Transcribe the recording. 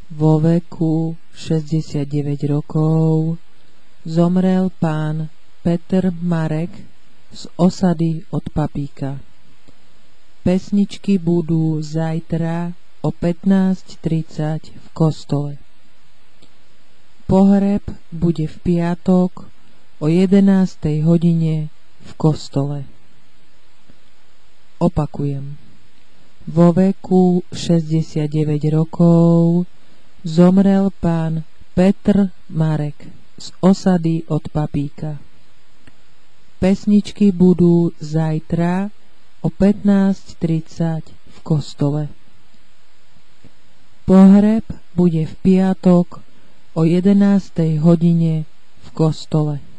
Vo veku 69 rokov zomrel pán Petr Marek z osady od Papíka. Pesničky budú zajtra o 15:30 v kostole. Pohreb bude v piatok o 11. hodine v kostole. Opakujem. Vo veku 69 rokov zomrel pán Petr Marek z osady od Papíka. Pesničky budú zajtra o 15:30 v kostole. Pohreb bude v piatok o 11. hodine v kostole.